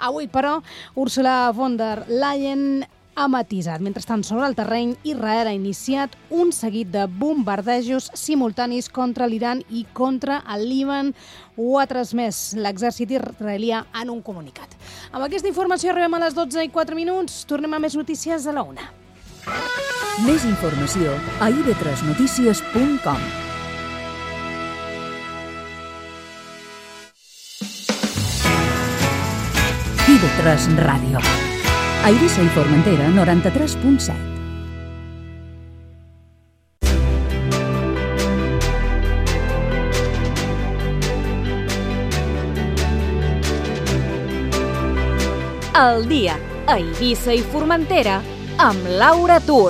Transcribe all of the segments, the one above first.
Avui, però, Ursula von der Leyen ha matisat. Mentrestant, sobre el terreny, Israel ha iniciat un seguit de bombardejos simultanis contra l'Iran i contra el Líban. Ho ha transmès l'exèrcit israelià en un comunicat. Amb aquesta informació arribem a les 12:04. Tornem a més notícies a la 1. Més informació a ib3notícies.com. IB3 Ràdio. A Eivissa i Formentera, 93.7. El dia a Eivissa i Formentera amb Laura Tur.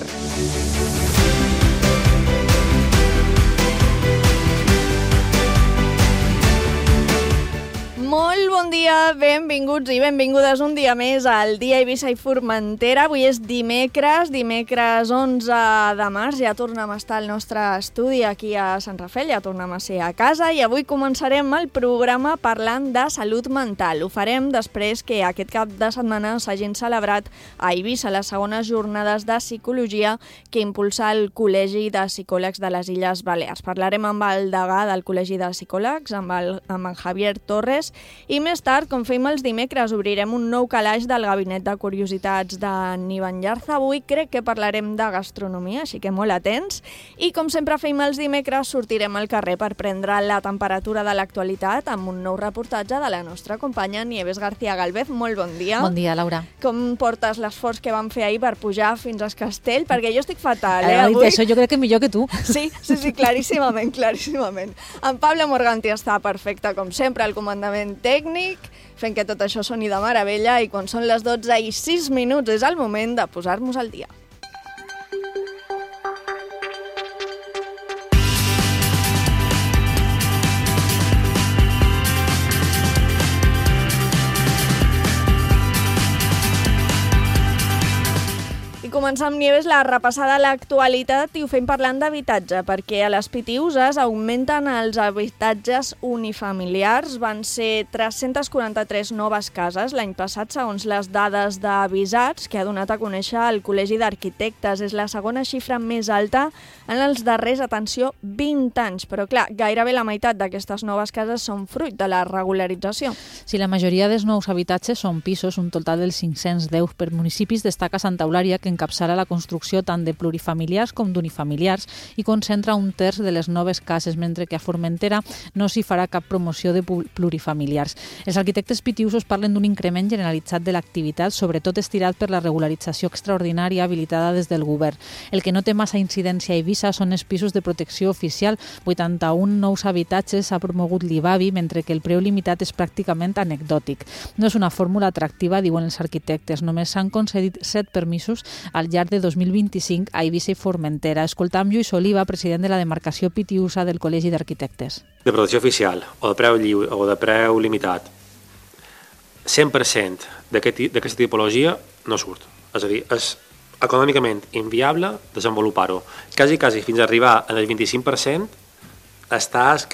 Molt bon dia, benvinguts i benvingudes un dia més al Dia Eivissa i Formentera. Avui és dimecres 11 de març, ja tornem a estar al nostre estudi aquí a Sant Rafel, ja tornem a ser a casa i avui començarem el programa parlant de salut mental. Ho farem després que aquest cap de setmana s'hagin celebrat a Eivissa les segones jornades de psicologia que impulsa el Col·legi de Psicòlegs de les Illes Balears. Parlarem amb el degà del Col·legi de Psicòlegs, amb en Javier Torres, i més tard, com fem els dimecres, obrirem un nou calaix del Gabinet de Curiositats d'en Ivan Llarza. Avui crec que parlarem de gastronomia, així que molt atents. I com sempre fem els dimecres, sortirem al carrer per prendre la temperatura de l'actualitat amb un nou reportatge de la nostra companya Nieves García Galvez. Molt bon dia. Bon dia, Laura. Com portes l'esforç que vam fer ahir per pujar fins al castell? Perquè jo estic fatal, avui. Això jo crec que millor que tu. Sí, claríssimament. En Pablo Morganti està perfecte, com sempre, al comandament tècnic, fent que tot això soni de meravella, i quan són les 12:06 és el moment de posar-nos al dia. Començar amb Nieves la repassada a l'actualitat i ho fem parlant d'habitatge, perquè a les Pitiüses augmenten els habitatges unifamiliars. Van ser 343 noves cases l'any passat, segons les dades d'Avisats, que ha donat a conèixer el Col·legi d'Arquitectes. És la segona xifra més alta en els darrers, atenció, 20 anys. Però clar, gairebé la meitat d'aquestes noves cases són fruit de la regularització. Sí, la majoria dels nous habitatges són pisos, un total dels 510 per municipis. Destaca Santa Eulària, que encapçala la construcció tant de plurifamiliars com d'unifamiliars i concentra un terç de les noves cases, mentre que a Formentera no s'hi farà cap promoció de plurifamiliars. Els arquitectes pitiusos parlen d'un increment generalitzat de l'activitat, sobretot estirat per la regularització extraordinària habilitada des del govern. El que no té massa incidència a Eivissa són els pisos de protecció oficial. 81 nous habitatges ha promogut l'IBAVI, mentre que el preu limitat és pràcticament anecdòtic. No és una fórmula atractiva, diuen els arquitectes. Només s'han concedit 7 permisos al llarg de 2025 a Eivissa i Formentera. Escoltam Lluís Oliva, president de la demarcació pitiusa del Col·legi d'Arquitectes. De protecció oficial o de preu lliure o de preu limitat, 100% d'aquesta tipologia no surt. És a dir, és econòmicament inviable desenvolupar-ho. Quasi fins a arribar al 25% estàs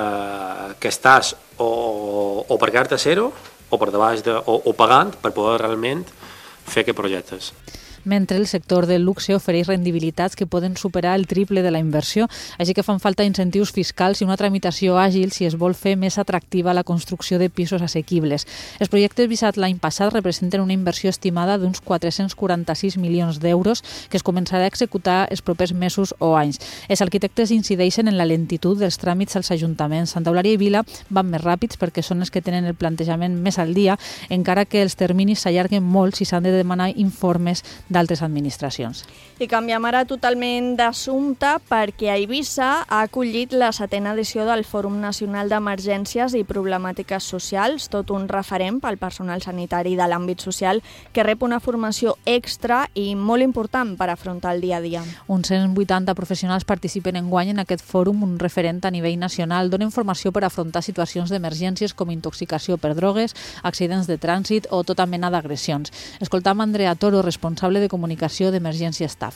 o per quedar-te a zero o per debaix o pagant per poder realment fer que projectes. Mentre el sector del luxe ofereix rendibilitats que poden superar el triple de la inversió, així que fan falta incentius fiscals i una tramitació àgil si es vol fer més atractiva la construcció de pisos assequibles. Els projectes visats l'any passat representen una inversió estimada d'uns 446 milions d'euros que es començarà a executar els propers mesos o anys. Els arquitectes incideixen en la lentitud dels tràmits als ajuntaments. Santa Eulària i Vila van més ràpids perquè són els que tenen el plantejament més al dia, encara que els terminis s'allarguen molt si s'han de demanar informes d'altres administracions. I canviem ara totalment d'assumpte perquè a Eivissa ha acollit la 7a edició del Fòrum Nacional d'Emergències i Problemàtiques Socials, tot un referent pel personal sanitari de l'àmbit social que rep una formació extra i molt important per afrontar el dia a dia. Uns 180 professionals participen enguany en aquest fòrum, un referent a nivell nacional. Donen formació per afrontar situacions d'emergències com intoxicació per drogues, accidents de trànsit o tota mena d'agressions. Escoltam Andrea Toro, responsable de comunicació d'Emergència Staff.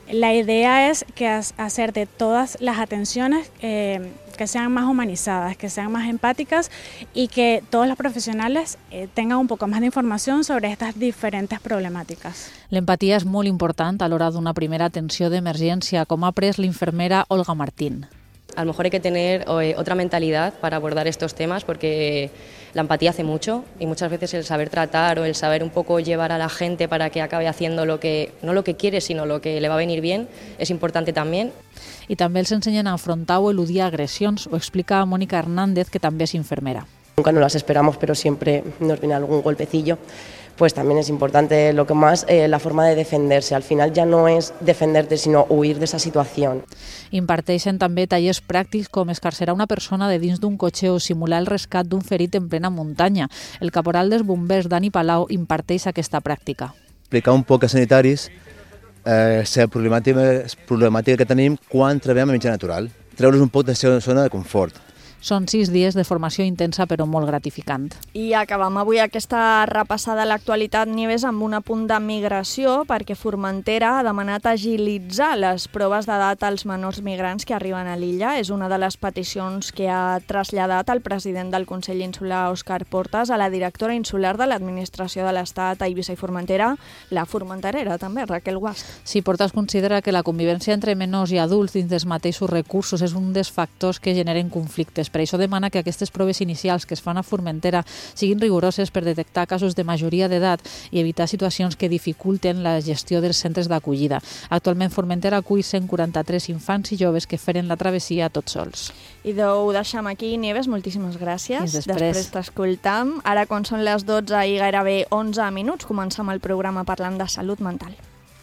La idea es que hacer de todas las atenciones que sean más humanizadas, que sean más empáticas y que todos los professionals tengan un poco más de información sobre estas diferentes problemàtiques. L'empatia és molt important a l'hora d'una primera atenció d'emergència, com ha après l'infermera Olga Martín. A lo mejor hay que tener otra mentalidad para abordar estos temas porque la empatía hace mucho y muchas veces el saber tratar o el saber un poco llevar a la gente para que acabe haciendo no lo que quiere, sino lo que le va a venir bien, es importante también. I també els ensenyen a afrontar o eludir agressions, ho explica Mónica Hernández, que també és infermera. Nunca nos las esperamos, pero siempre nos viene algún golpecillo. Pues también es importante lo que más, la forma de defenderse. Al final ya no es defenderte, sino huir de esa situación. Imparteixen també tallers pràctics com escarcerar una persona de dins d'un cotxe o simular el rescat d'un ferit en plena muntanya. El caporal dels bombers, Dani Palau, imparteix aquesta pràctica. Explicar un poc a sanitaris la problemàtica que tenim quan treballem a mitjà natural. Treure's un poc de la zona de confort. Són 6 dies de formació intensa però molt gratificant. I acabam avui aquesta repassada a l'actualitat, Nieves, amb un apunt de migració, perquè Formentera ha demanat agilitzar les proves d'edat als menors migrants que arriben a l'illa. És una de les peticions que ha traslladat el president del Consell Insular, Òscar Portas, a la directora insular de l'Administració de l'Estat a Eivissa i Formentera, la formenterera també, Raquel Guast. Sí, Portas considera que la convivència entre menors i adults dins dels mateixos recursos és un dels factors que generen conflictes. Per això demana que aquestes proves inicials que es fan a Formentera siguin rigoroses per detectar casos de majoria d'edat i evitar situacions que dificulten la gestió dels centres d'acollida. Actualment Formentera acull 143 infants i joves que feren la travessia tots sols. I ho deixem aquí, Nieves, moltíssimes gràcies. Després t'escoltam. Ara, quan són les 12 i gairebé 11 minuts, comencem el programa parlant de salut mental.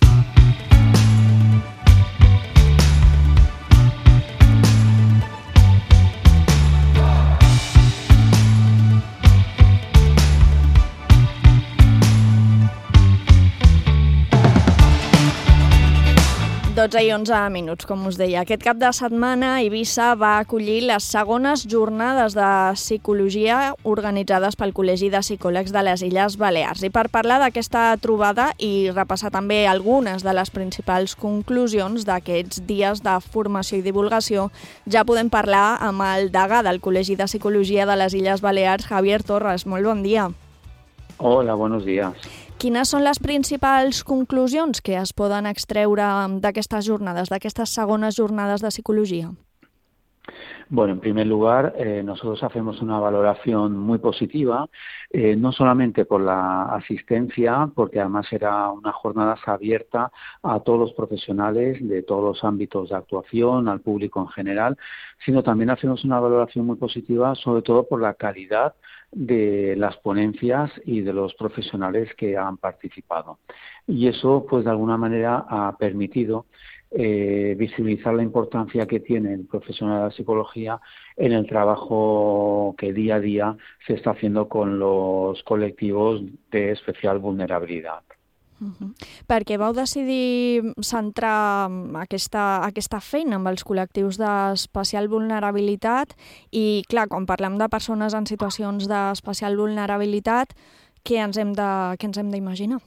I 11 minuts, com us deia. Aquest cap de setmana Eivissa va acollir les segones jornades de psicologia organitzades pel Col·legi de Psicòlegs de les Illes Balears. I per parlar d'aquesta trobada i repassar també algunes de les principals conclusions d'aquests dies de formació i divulgació, ja podem parlar amb el degà del Col·legi de Psicologia de les Illes Balears, Javier Torres. Molt bon dia. Hola, buenos días. Quines són les principals conclusions que es poden extreure d'aquestes jornades, d'aquestes segones jornades de psicologia? Bueno, en primer lugar, nosotros hacemos una valoración muy positiva, no solamente por la asistencia, porque además era una jornada abierta a todos los profesionales de todos los ámbitos de actuación, al público en general, sino también hacemos una valoración muy positiva, sobre todo por la calidad de las ponencias y de los profesionales que han participado. Y eso, pues de alguna manera, ha permitido visibilizar la importancia que tiene el profesional de la psicología en el trabajo que día a día se está haciendo con los colectivos de especial vulnerabilidad. Per què vau decidir centrar aquesta feina amb els col·lectius d'especial vulnerabilitat? I, clar, quan parlem de persones en situacions d'especial vulnerabilitat, què ens hem d'imaginar?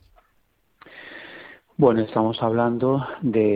Bueno, estamos hablando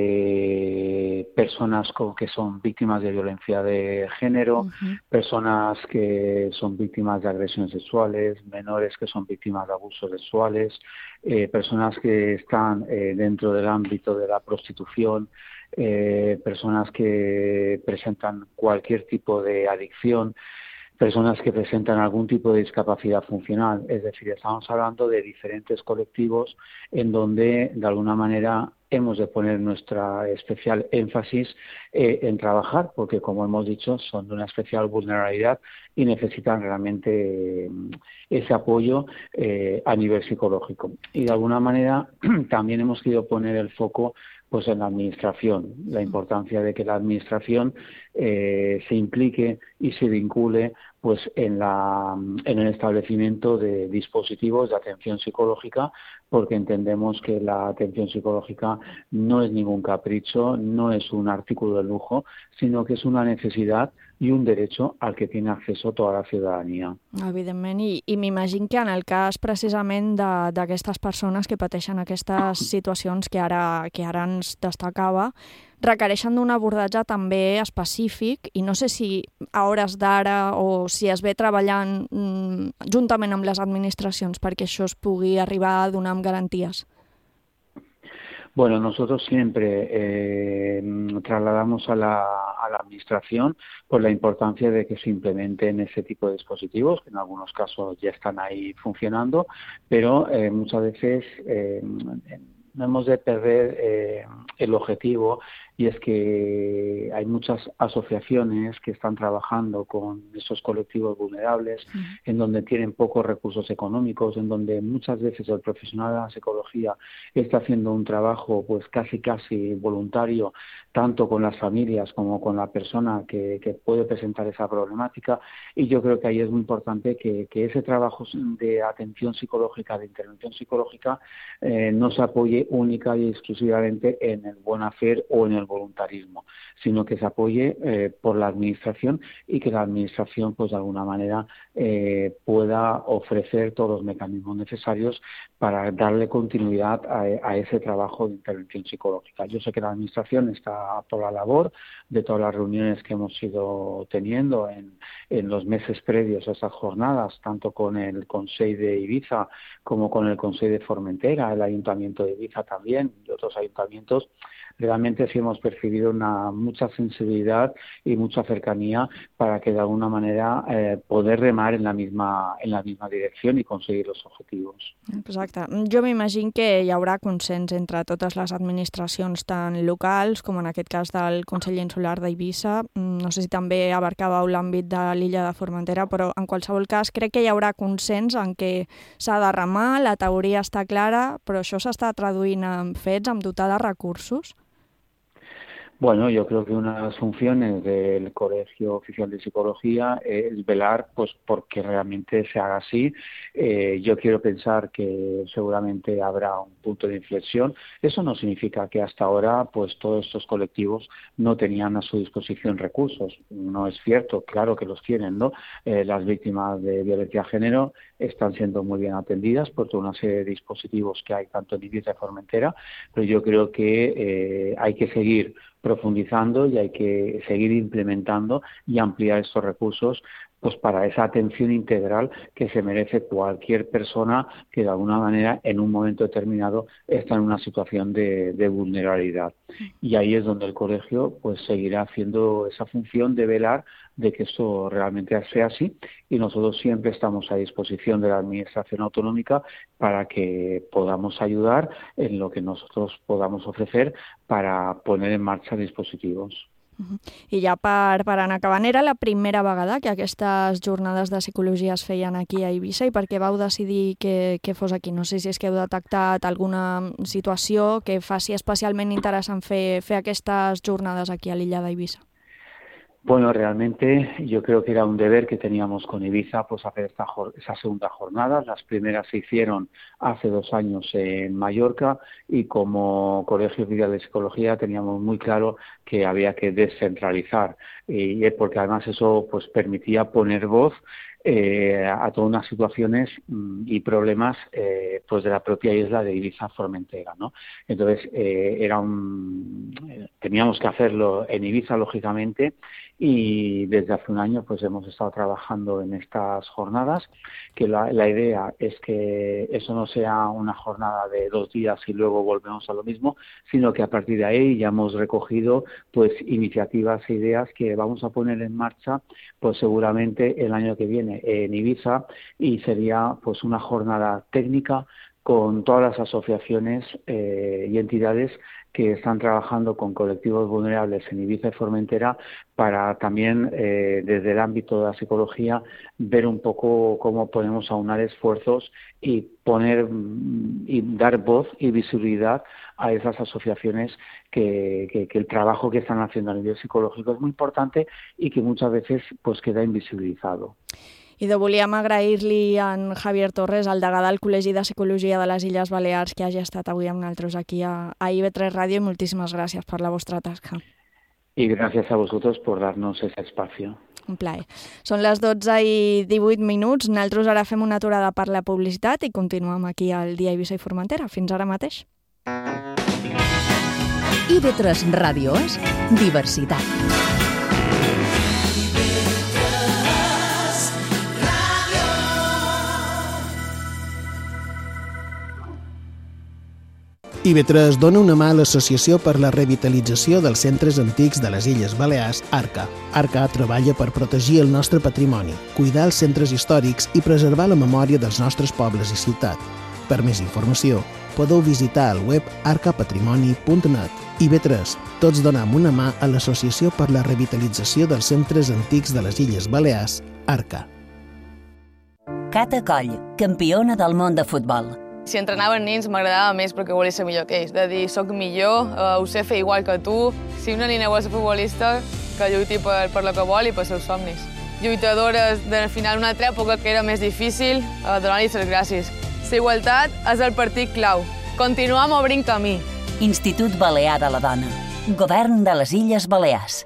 de personas que son víctimas de violencia de género, personas que son víctimas de agresiones sexuales, menores que son víctimas de abusos sexuales, personas que están dentro del ámbito de la prostitución, personas que presentan cualquier tipo de adicción, personas que presentan algún tipo de discapacidad funcional. Es decir, estamos hablando de diferentes colectivos en donde, de alguna manera, hemos de poner nuestra especial énfasis en trabajar, porque, como hemos dicho, son de una especial vulnerabilidad y necesitan realmente ese apoyo a nivel psicológico. Y, de alguna manera, también hemos querido poner el foco pues en la administración, la importancia de que la administración se implique y se vincule pues en el establecimiento de dispositivos de atención psicológica, porque entendemos que la atención psicológica no es ningún capricho, no es un artículo de lujo, sino que és una necessitat i un derecho al que tiene acceso toda la ciudadanía. Evidentment, i m'imagino que en el cas precisament d'aquestes persones que pateixen aquestes situacions que ara ens destacava, requereixen d'un abordatge també específic, i no sé si a hores d'ara o si es ve treballant juntament amb les administracions perquè això es pugui arribar a donar amb garanties. Bueno, nosotros siempre trasladamos a la Administración por la importancia de que se implementen ese tipo de dispositivos, que en algunos casos ya están ahí funcionando, pero muchas veces no hemos de perder el objetivo, y es que hay muchas asociaciones que están trabajando con esos colectivos vulnerables, en donde tienen pocos recursos económicos, en donde muchas veces el profesional de la psicología está haciendo un trabajo pues casi voluntario, tanto con las familias como con la persona que puede presentar esa problemática, y yo creo que ahí es muy importante que ese trabajo de atención psicológica, de intervención psicológica, no se apoye única y exclusivamente en el buen hacer o en el voluntarismo, sino que se apoye por la Administración, y que la Administración pues de alguna manera pueda ofrecer todos los mecanismos necesarios para darle continuidad a ese trabajo de intervención psicológica. Yo sé que la Administración está por la labor de todas las reuniones que hemos ido teniendo en los meses previos a esas jornadas, tanto con el Consell de Ibiza como con el Consell de Formentera, el Ayuntamiento de Ibiza también y otros ayuntamientos. Realmente sí hemos percibido mucha sensibilidad y mucha cercanía para que de alguna manera poder remar en la misma dirección y conseguir los objetivos. Exacte. Jo m'imagino que hi haurà consens entre totes les administracions, tant locals com en aquest cas del Consell Insular d'Eivissa. No sé si també abarcàveu l'àmbit de l'illa de Formentera, però en qualsevol cas crec que hi haurà consens en què s'ha de remar, la teoria està clara, però això s'està traduint en fets, en dotar de recursos. Bueno, yo creo que una de las funciones del Colegio Oficial de Psicología es velar pues porque realmente se haga así. Yo quiero pensar que seguramente habrá un punto de inflexión. Eso no significa que hasta ahora pues todos estos colectivos no tenían a su disposición recursos. No es cierto, claro que los tienen, ¿no? Las víctimas de violencia de género están siendo muy bien atendidas por toda una serie de dispositivos que hay tanto en Ibiza y Formentera, pero yo creo que hay que seguir profundizando y hay que seguir implementando y ampliar estos recursos pues para esa atención integral que se merece cualquier persona que de alguna manera en un momento determinado está en una situación de vulnerabilidad. Y ahí es donde el colegio pues seguirá haciendo esa función de velar de que esto realmente sea así, y nosotros siempre estamos a disposición de la Administración Autonómica para que podamos ayudar en lo que nosotros podamos ofrecer para poner en marcha dispositivos. I ja per anar acabant, era la primera vegada que aquestes jornades de psicologia es feien aquí a Eivissa, i per què vau decidir que fos aquí? No sé si és que heu detectat alguna situació que faci especialment interessant fer aquestes jornades aquí a l'illa d'Eivissa. Bueno, realmente yo creo que era un deber que teníamos con Ibiza pues hacer esa segunda jornada. Las primeras se hicieron hace 2 años en Mallorca, y como Colegio Oficial de Psicología teníamos muy claro que había que descentralizar, y porque además eso pues permitía poner voz a todas unas situaciones y problemas pues de la propia isla de Ibiza Formentera, ¿no? Entonces teníamos que hacerlo en Ibiza, lógicamente, y desde hace 1 año pues hemos estado trabajando en estas jornadas, que la idea es que eso no sea una jornada de 2 días y luego volvemos a lo mismo, sino que a partir de ahí ya hemos recogido pues iniciativas e ideas que vamos a poner en marcha pues seguramente el año que viene en Ibiza, y sería pues una jornada técnica con todas las asociaciones y entidades que están trabajando con colectivos vulnerables en Ibiza y Formentera para también, desde el ámbito de la psicología, ver un poco cómo podemos aunar esfuerzos y dar voz y visibilidad a esas asociaciones que el trabajo que están haciendo a nivel psicológico es muy importante y que muchas veces pues queda invisibilizado. I volíem agrair-li a en Javier Torres, el degà del Col·legi de Psicologia de les Illes Balears, que hagi estat avui amb nosaltres aquí a IB3 Ràdio, i moltíssimes gràcies per la vostra tasca. Y gracias a vosotros por darnos ese espacio. Un plaer. Són les 12:18. Nosaltres ara fem una aturada per la publicitat i continuem aquí al Dia Eivissa i Formentera. Fins ara mateix. IB3 Ràdio és diversitat. IB3 dona una mà a l'Associació per la Revitalització dels Centres Antics de les Illes Balears, ARCA. ARCA treballa per protegir el nostre patrimoni, cuidar els centres històrics i preservar la memòria dels nostres pobles i ciutat. Per més informació, podeu visitar el web arcapatrimoni.net. IB3, tots donem una mà a l'Associació per la Revitalització dels Centres Antics de les Illes Balears, ARCA. Cata Coll, campiona del món de futbol. Si entrenaven nens m'agradava més perquè volia ser millor que ells. De dir, soc millor, ho sé fer igual que tu. Si una nena vol ser futbolista, que lluiti per lo que vol i pels seus somnis. Lluitadores del final d'una altra època que era més difícil, donar-li les gràcies. La igualtat és el partit clau. Continuem obrint camí. Institut Balear de la Dona. Govern de les Illes Balears.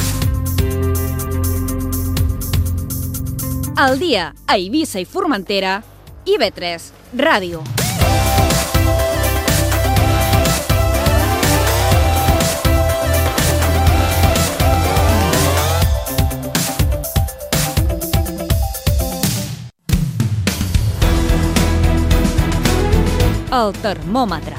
El dia a Eivissa i Formentera, IB3 Ràdio. El termòmetre.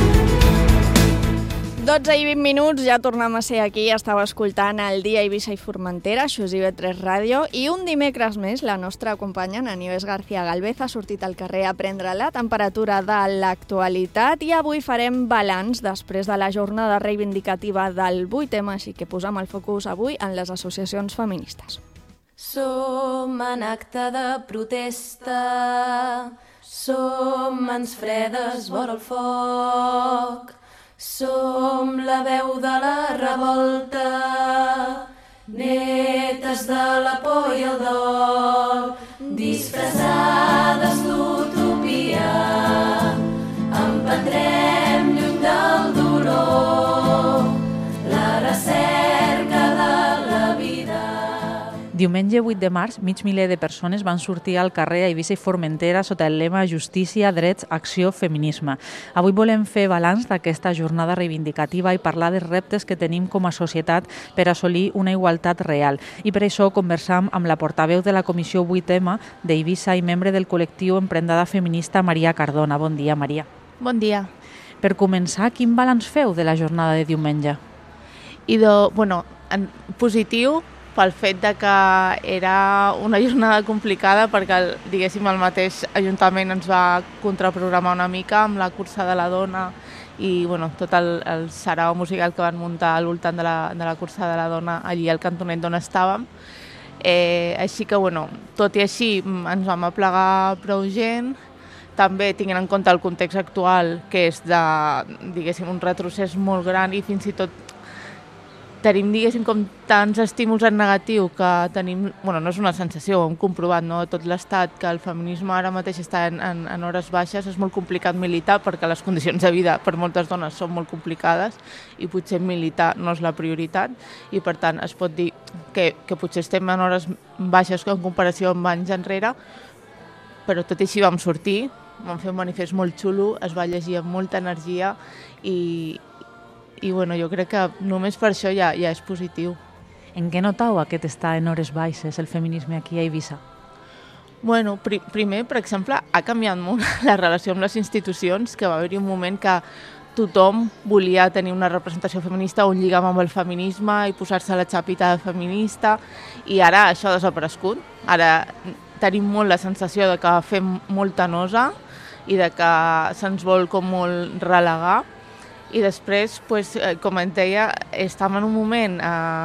12:20, ja tornem a ser aquí, estava escoltant el Dia Eivissa i Formentera, això és IB3 Ràdio, i un dimecres més la nostra companya, Nieves García Galvez, ha sortit al carrer a prendre la temperatura de l'actualitat i avui farem balanç després de la jornada reivindicativa del 8M, així que posem el focus avui en les associacions feministes. Som en acte de protesta, som mans fredes vora el foc, som la veu de la revolta, netes de la por i el dol, disfressades d'utopia, emprendrem lluny del dolor la recerca de la vida. Diumenge 8 de març, mig miler de persones van sortir al carrer a Eivissa i Formentera sota el lema Justícia, Drets, Acció, Feminisme. Avui volem fer balanç d'aquesta jornada reivindicativa i parlar dels reptes que tenim com a societat per assolir una igualtat real. I per això conversam amb la portaveu de la Comissió 8M d'Eivissa i membre del col·lectiu Emprendada Feminista, Maria Cardona. Bon dia, Maria. Bon dia. Per començar, quin balanç feu de la jornada de diumenge? En positiu, pel fet de que era una jornada complicada perquè, diguéssim, el mateix Ajuntament ens va contraprogramar una mica amb la cursa de la dona i tot el sarau musical que van muntar al voltant de la cursa de la dona allí al cantonet d'on estàvem. Així que, tot i així, ens vam aplegar prou gent, també tinguent en compte el context actual, que és de, un retrocés molt gran i fins i tot tenim, com tants estímuls en negatiu que tenim, no és una sensació, ho hem comprovat, no? Tot l'estat, que el feminisme ara mateix està en hores baixes, és molt complicat militar perquè les condicions de vida per moltes dones són molt complicades i potser militar no és la prioritat i per tant es pot dir que potser estem en hores baixes en comparació amb anys enrere, però tot i així vam sortir, vam fer un manifest molt xulo, es va llegir amb molta energia i jo crec que només per això ja és positiu. En què notau aquest estar en hores baixes, el feminisme aquí a Eivissa? Primer, per exemple, ha canviat molt la relació amb les institucions, que va haver-hi un moment que tothom volia tenir una representació feminista, un lligam amb el feminisme i posar-se la xapita de feminista, i ara això ha desaparegut. Ara tenim molt la sensació de que fem molta nosa i de que se'ns vol com molt relegar. I després, com et deia, estàvem en un moment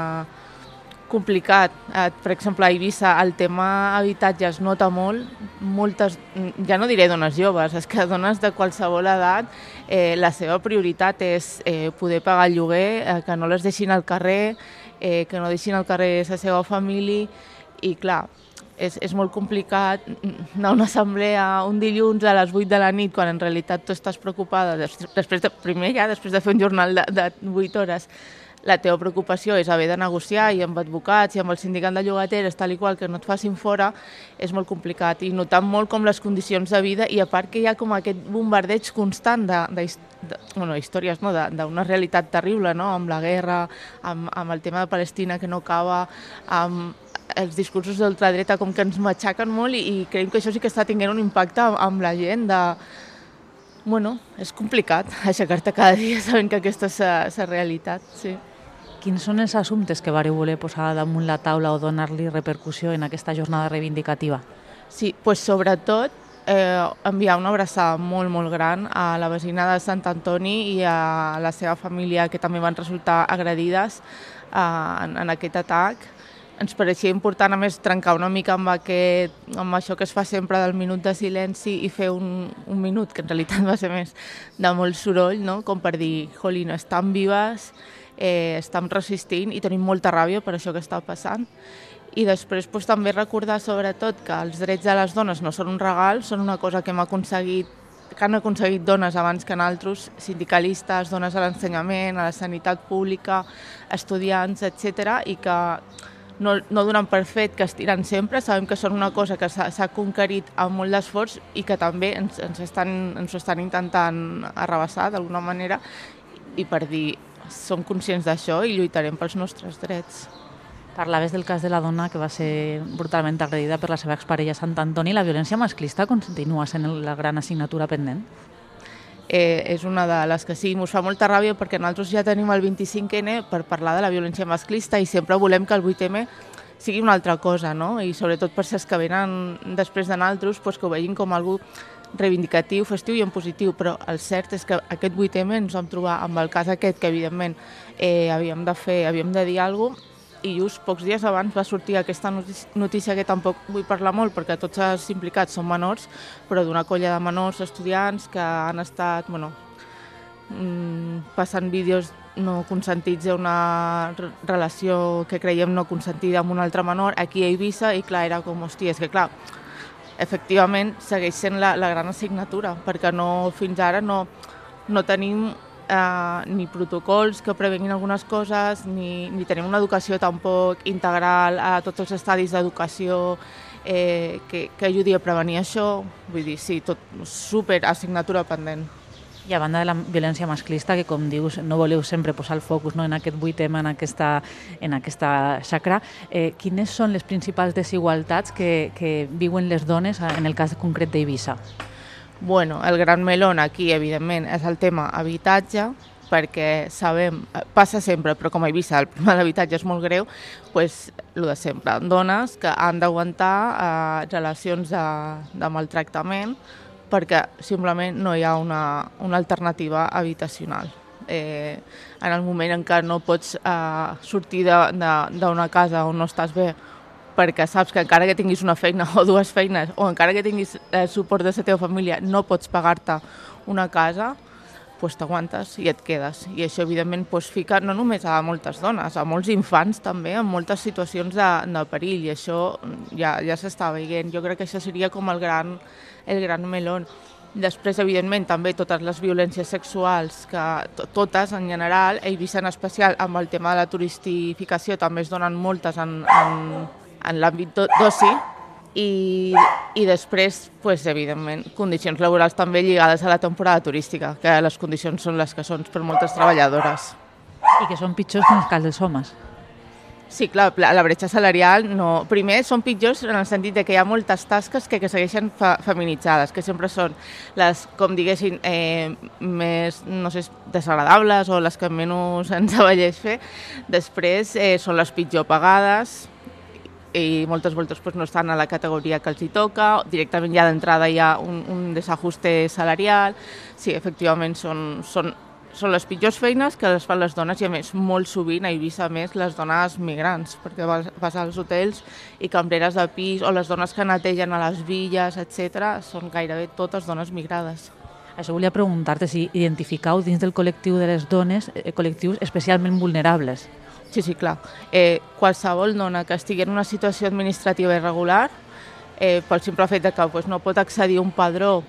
complicat. Per exemple, a Eivissa el tema habitatge es nota molt. Moltes, ja no diré dones joves, és que dones de qualsevol edat, la seva prioritat és poder pagar el lloguer, que no les deixin al carrer, que no deixin al carrer la seva família, i clar, és molt complicat anar a una assemblea un dilluns a les 8 de la nit quan en realitat tu estàs preocupada, després de fer un jornal de 8 hores, la teva preocupació és haver de negociar i amb advocats i amb el sindicat de llogateres, tal i qual, que no et facin fora, és molt complicat. I notant molt com les condicions de vida, i a part que hi ha com aquest bombardeig constant històries, no? D'una realitat terrible, no? Amb la guerra, amb el tema de Palestina que no acaba, amb els discursos d'ultradreta com que ens matxaquen molt, i creiem que això sí que està tinguent un impacte amb la gent de... Bueno, és complicat aixecar-te cada dia sabent que aquesta és la realitat, sí. Quins són els assumptes que vareu voler posar damunt la taula o donar-li repercussió en aquesta jornada reivindicativa? Sí, sobretot enviar una abraçada molt, molt gran a la veïna de Sant Antoni i a la seva família, que també van resultar agredides en aquest atac. Ens pareixia important, a més, trencar una mica amb això que es fa sempre del minut de silenci i fer un minut, que en realitat va ser més de molt soroll, no? Com per dir, jolín, estan vives, estan resistint i tenim molta ràbia per això que està passant. I després també recordar sobretot que els drets de les dones no són un regal, són una cosa que han aconseguit dones abans que nosaltres, sindicalistes, dones a l'ensenyament, a la sanitat pública, estudiants, etc. I que no donen per fet que es tiren sempre, sabem que són una cosa que s'ha conquerit amb molt d'esforç i que també ens ho estan intentant arrabassar d'alguna manera, i per dir, som conscients d'això i lluitarem pels nostres drets. Parlaves del cas de la dona que va ser brutalment agredida per la seva exparella a Sant Antoni. La violència masclista continua sent la gran assignatura pendent? És una de les que sí, ens fa molta ràbia perquè nosaltres ja tenim el 25N per parlar de la violència masclista i sempre volem que el 8M sigui una altra cosa, no? I sobretot per els que venen després de nosaltres, que ho vegin com algú reivindicatiu, festiu i en positiu, però el cert és que aquest 8M ens vam trobar amb el cas aquest, que evidentment havíem de dir alguna cosa, i just pocs dies abans va sortir aquesta notícia que tampoc vull parlar molt perquè tots els implicats són menors, però d'una colla de menors estudiants que han estat passant vídeos no consentits d'una relació que creiem no consentida amb un altre menor aquí a Eivissa, i clar, era com, hòstia, és que clar, efectivament segueix sent la gran assignatura, perquè fins ara no tenim ni protocols que prevenguin algunes coses, ni tenim una educació tampoc integral a tots els estadis d'educació que ajudi a prevenir això. Vull dir, sí, tot super assignatura pendent. I a banda de la violència masclista, que com dius no voleu sempre posar el focus en aquest 8M, en aquesta xacra, quines són les principals desigualtats que viuen les dones en el cas concret d'Eivissa? Bueno, el gran melón aquí, evidentment, és el tema habitatge, perquè sabem, passa sempre, però com a Eivissa el problema de l'habitatge és molt greu, el de sempre, dones que han d'aguantar relacions de maltractament perquè simplement no hi ha una alternativa habitacional. En el moment en què no pots sortir d'una casa on no estàs bé, perquè saps que encara que tinguis una feina o dues feines, o encara que tinguis el suport de la teva família, no pots pagar-te una casa, doncs t'aguantes i et quedes. I això, evidentment, fica no només a moltes dones, a molts infants també, en moltes situacions de perill, i això ja s'està veient. Jo crec que això seria com el gran melón. Després, evidentment, també totes les violències sexuals, que totes en general, a Eivissa en especial, amb el tema de la turistificació també es donen moltes en l'àmbit d'oci, i després, evidentment, condicions laborals també lligades a la temporada turística, que les condicions són les que són per moltes treballadores. I que són pitjors que en el cas dels homes. Sí, clar, la bretxa salarial no. Primer, són pitjors en el sentit que hi ha moltes tasques que segueixen feminitzades, que sempre són les, com diguéssim, més, no sé, desagradables o les que menys ens avalleix fer. Després són les pitjor pagades, i moltes voltes no estan a la categoria que els hi toca, directament ja d'entrada hi ha un desajuste salarial. Sí, efectivament són les pitjors feines que les fan les dones i a més molt sovint a Eivissa més les dones migrants, perquè vas als hotels i cambreres de pis o les dones que netegen a les villes, etc., són gairebé totes dones migrades. Això volia preguntar-te si identificau dins del col·lectiu de les dones col·lectius especialment vulnerables. Sí, clar. Qualsevol dona que estigui en una situació administrativa irregular, pel simple fet que no pot accedir a un padró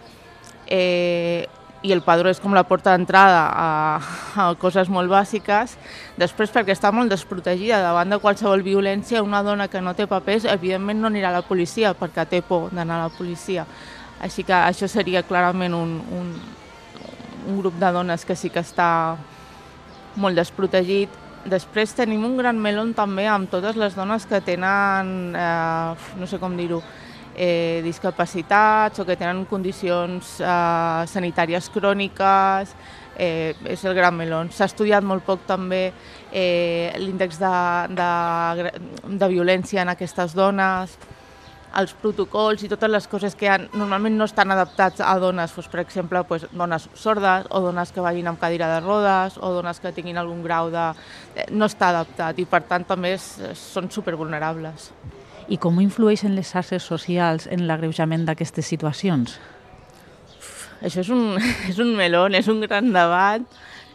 i el padró és com la porta d'entrada a coses molt bàsiques, després perquè està molt desprotegida davant de qualsevol violència, una dona que no té papers evidentment no anirà a la policia perquè té por d'anar a la policia. Així que això seria clarament un grup de dones que sí que està molt desprotegit. Després tenim un gran melon també amb totes les dones que tenen, no sé com dir-ho, discapacitats o que tenen condicions sanitàries cròniques, és el gran melon. S'ha estudiat molt poc també l'índex de violència en aquestes dones, els protocols i totes les coses que normalment no estan adaptats a dones, per exemple, dones sordes o dones que vagin amb cadira de rodes o dones que tinguin algun grau de... no està adaptat i per tant també són supervulnerables. I com influeixen les xarxes socials en l'agreujament d'aquestes situacions? Això és un melón, és un gran debat.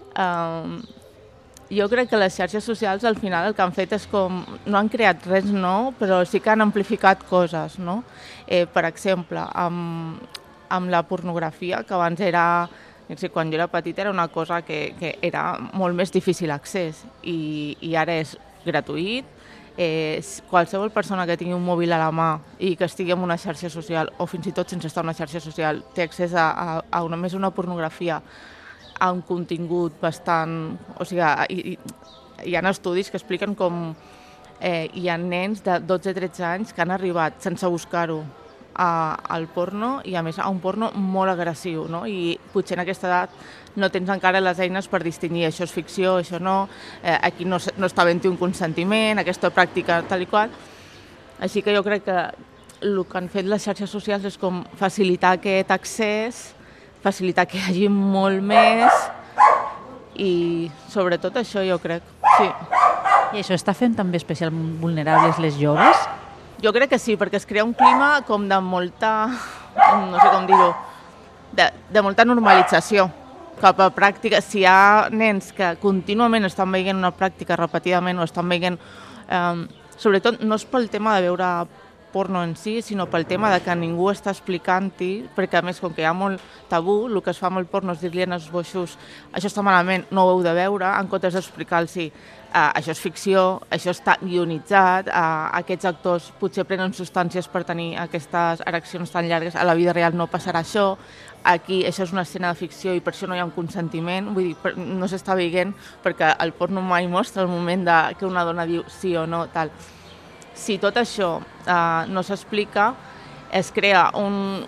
Jo crec que les xarxes socials al final el que han fet és com... no han creat res nou, però sí que han amplificat coses, no? Per exemple, amb la pornografia, que abans era... quan jo era petita era una cosa que era molt més difícil accés i ara és gratuït. Qualsevol persona que tingui un mòbil a la mà i que estigui en una xarxa social o fins i tot sense estar en una xarxa social té accés a només una pornografia a un contingut bastant... O sigui, hi ha estudis que expliquen com hi ha nens de 12-13 anys que han arribat sense buscar-ho al porno i a més a un porno molt agressiu, no? I potser en aquesta edat no tens encara les eines per distingir això és ficció, això no, aquí no està havent-hi un consentiment, aquesta pràctica tal i qual. Així que jo crec que el que han fet les xarxes socials és com facilitar aquest accés, facilitar que hi hagi molt més i sobretot això jo crec, sí. I això està fent també especialment vulnerables les joves? Jo crec que sí, perquè es crea un clima com de molta, no sé com dir-ho, de molta normalització cap a pràctiques. Si hi ha nens que contínuament estan veient una pràctica repetidament o estan veient, sobretot no és pel tema de veure porno en si, sinó pel tema de que ningú està explicant-hi, perquè a més com que hi ha molt tabú, el que es fa amb el porno és dir-li als boixos això està malament, no ho heu de veure, en comptes d'explicar-los això és ficció, això està guionitzat, aquests actors potser prenen substàncies per tenir aquestes ereccions tan llargues, a la vida real no passarà això, aquí això és una escena de ficció i per això no hi ha un consentiment, vull dir, no s'està veient perquè el porno mai mostra el moment que una dona diu sí o no, tal. Si tot això no s'explica, es crea un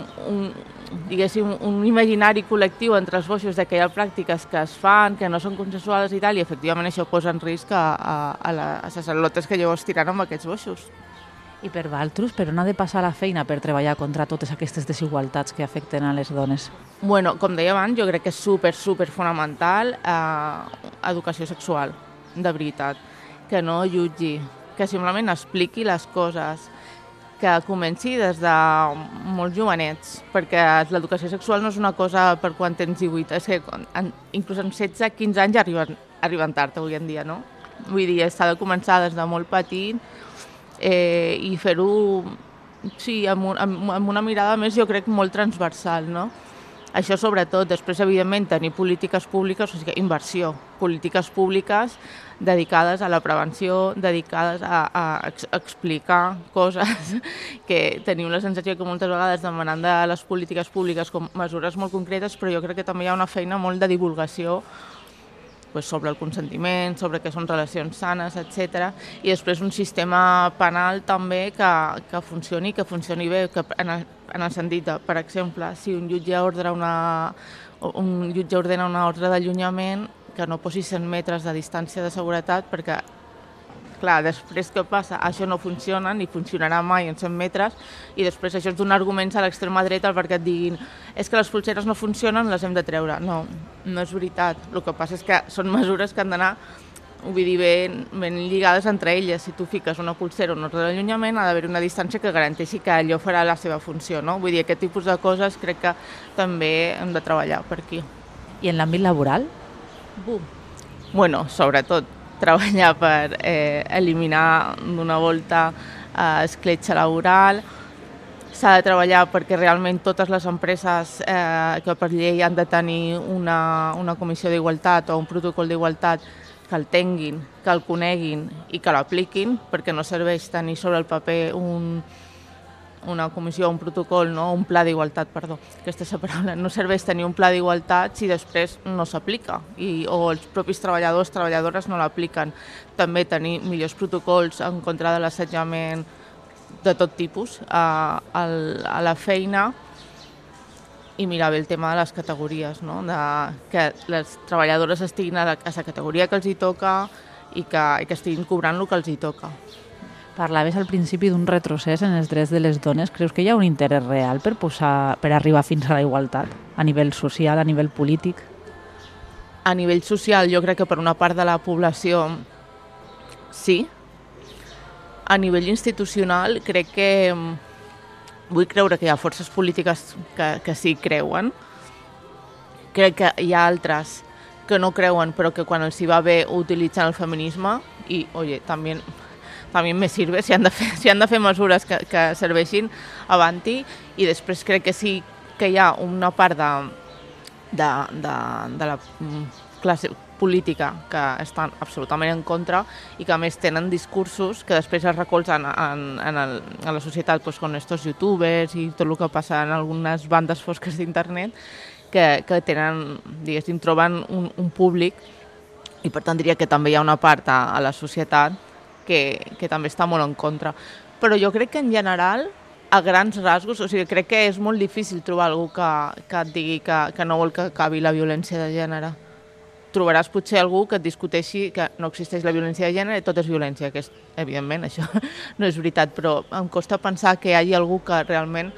imaginari col·lectiu entre els boixos de que hi ha pràctiques que es fan, que no són consensuades i tal, i efectivament això posa en risc a les sacerdotes que llavors tiran amb aquests boixos. I per vosaltres, per on ha de passar la feina per treballar contra totes aquestes desigualtats que afecten a les dones? Bueno, com deia abans, jo crec que és super fonamental educació sexual, de veritat, que no jutgi, que simplement expliqui les coses, que comenci des de molt jovenets, perquè l'educació sexual no és una cosa per quan tens 18, és que inclús amb 16-15 anys arriben tard avui en dia, no? Vull dir, s'ha de començar des de molt petit i fer-ho, sí, amb una mirada més, jo crec, molt transversal, no? Això sobretot, després evidentment tenir polítiques públiques, o sigui, inversió, polítiques públiques dedicades a la prevenció, dedicades a explicar coses que tenim la sensació que moltes vegades demanen de les polítiques públiques com mesures molt concretes, però jo crec que també hi ha una feina molt de divulgació sobre el consentiment, sobre què són relacions sanes, etc. I després un sistema penal també que funcioni bé, que en el sentit de, per exemple, si un jutge ordena una ordre d'allunyament, que no posi 100 metres de distància de seguretat perquè clar, després què passa? Això no funciona, ni funcionarà mai en 100 metres, i després això és donar arguments a l'extrema dreta perquè et diguin és que les pulseres no funcionen, les hem de treure. No, no és veritat. El que passa és que són mesures que han d'anar, vull dir, ben lligades entre elles. Si tu fiques una pulsera o un ordre d'allunyament, ha d'haver una distància que garanteixi que allò farà la seva funció, no? Vull dir, aquest tipus de coses crec que també hem de treballar per aquí. I en l'àmbit laboral? Bueno, sobretot treballar per eliminar d'una volta escletxa laboral. S'ha de treballar perquè realment totes les empreses que per llei han de tenir una comissió d'igualtat o un protocol d'igualtat que el tinguin, que el coneguin i que l'apliquin, perquè no serveix tenir sobre el paper una comissió, un protocol, no? Un pla d'igualtat, perdó, aquesta és la paraula. No serveix tenir un pla d'igualtat si després no s'aplica o els propis treballadores no l'apliquen. També tenir millors protocols en contra de l'assetjament de tot tipus a la feina i mirar bé el tema de les categories, no? Que les treballadores estiguin a la categoria que els hi toca i que estiguin cobrant el que els hi toca. Parlaves al principi d'un retrocés en els drets de les dones. Creus que hi ha un interès real per arribar fins a la igualtat a nivell social, a nivell polític? A nivell social jo crec que per una part de la població sí. A nivell institucional crec que vull creure que hi ha forces polítiques que sí creuen. Crec que hi ha altres que no creuen però que quan els hi va bé utilitzen el feminisme i, oye, també me sirve, si han de fer mesures que serveixin, avanti. I després crec que sí que hi ha una part de la classe política que estan absolutament en contra i que a més tenen discursos que després es recolzen a la societat, com estos youtubers i tot el que passa en algunes bandes fosques d'internet que tenen, diguéssim, troben un públic i per tant diria que també hi ha una part a la societat que també està molt en contra. Però jo crec que en general, a grans rasgos, o sigui, crec que és molt difícil trobar algú que et digui que no vol que acabi la violència de gènere. Trobaràs potser algú que et discuteixi que no existeix la violència de gènere i tot és violència, que és, evidentment, això no és veritat, però em costa pensar que hi hagi algú que realment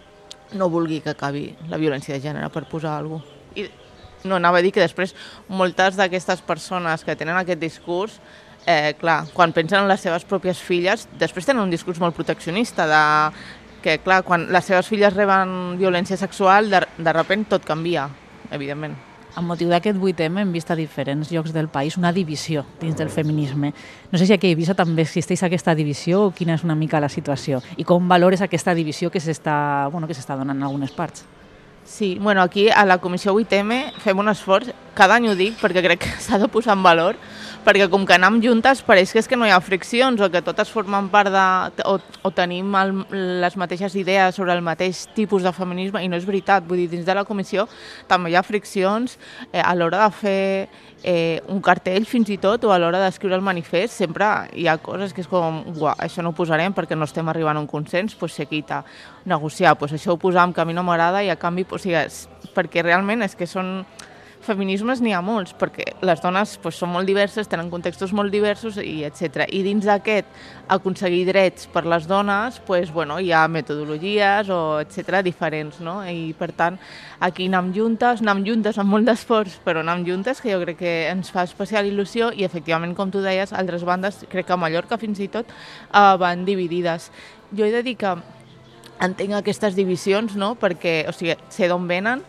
no vulgui que acabi la violència de gènere, per posar alguna cosa. I no, anava a dir que després moltes d'aquestes persones que tenen aquest discurs clar, quan pensen en les seves pròpies filles, després tenen un discurs molt proteccionista que, clar, quan les seves filles reben violència sexual, de sobte tot canvia, evidentment. Amb motiu d'aquest 8M hem vist a diferents llocs del país una divisió dins del feminisme. No sé si aquí a Eivissa també existeix aquesta divisió o quina és una mica la situació i com valores aquesta divisió que s'està donant en algunes parts. Sí, bueno, aquí a la Comissió 8M fem un esforç, cada any ho dic perquè crec que s'ha de posar en valor, perquè com que anem juntes pareix que és que no hi ha friccions o que totes formen part o tenim les mateixes idees sobre el mateix tipus de feminisme i no és veritat, vull dir, dins de la comissió també hi ha friccions a l'hora de fer un cartell fins i tot o a l'hora d'escriure el manifest, sempre hi ha coses que és com, això no ho posarem perquè no estem arribant a un consens, doncs se quita. Negociar, això ho posam que a mi no m'agrada i a canvi, perquè realment és que són feminismes n'hi ha molts, perquè les dones són molt diverses, tenen contextos molt diversos i etc. I dins d'aquest aconseguir drets per les dones, hi ha metodologies o etc. diferents, no? I per tant, aquí anem juntes amb molt d'esforç, però anem juntes, que jo crec que ens fa especial il·lusió i efectivament, com tu deies, altres bandes, crec que a Mallorca fins i tot, van dividides. Jo he de dir que entenc aquestes divisions, no? Perquè, sé d'on venen,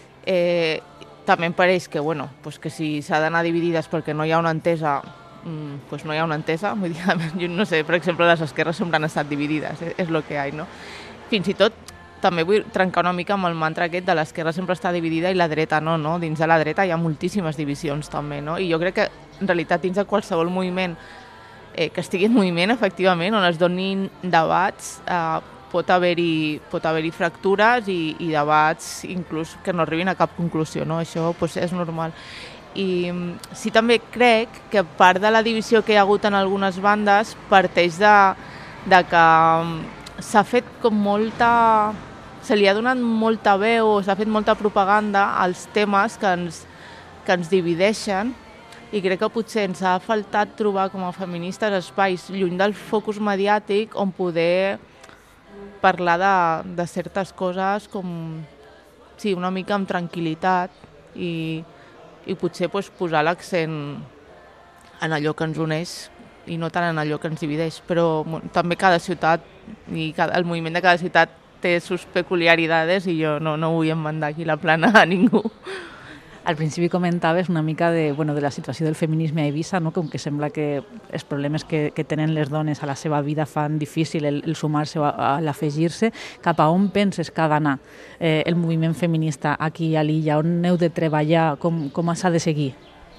també em pareix que, que si s'ha d'anar dividides perquè no hi ha una entesa, no hi ha una entesa. Vull dir, jo no sé, per exemple, les esquerres sempre han estat dividides, és el que hi ha, no? Fins i tot, també vull trencar una mica amb el mantra aquest de l'esquerra sempre està dividida i la dreta no, no? Dins de la dreta hi ha moltíssimes divisions també, no? I jo crec que, en realitat, dins de qualsevol moviment que estigui en moviment, efectivament, on es donin debats, pot haver-hi fractures i debats inclús que no arribin a cap conclusió, no? Això és normal. I sí també crec que part de la divisió que hi ha hagut en algunes bandes parteix de que s'ha fet com molta... se li ha donat molta veu, s'ha fet molta propaganda als temes que ens divideixen i crec que potser ens ha faltat trobar com a feministes espais lluny del focus mediàtic on poder parlar de certes coses com, sí, una mica amb tranquil·litat i potser posar l'accent en allò que ens uneix i no tant en allò que ens divideix, però també cada ciutat i el moviment de cada ciutat té sus peculiaridades i jo no vull enmandar aquí la plana a ningú. Al principi comentaves una mica de la situació del feminisme a Eivissa, no? Com que sembla que els problemes que tenen les dones a la seva vida fan difícil el sumar-se o l'afegir-se. Cap a on penses que ha d'anar el moviment feminista aquí a l'illa? On heu de treballar? Com s'ha de seguir?